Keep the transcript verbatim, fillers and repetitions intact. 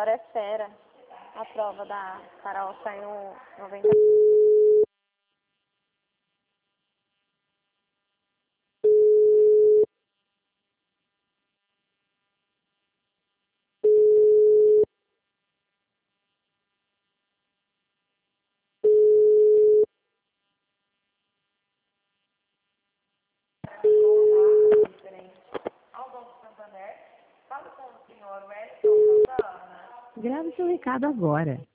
Vitória é fera. A prova da Carol saiu noventa. Grave seu recado agora.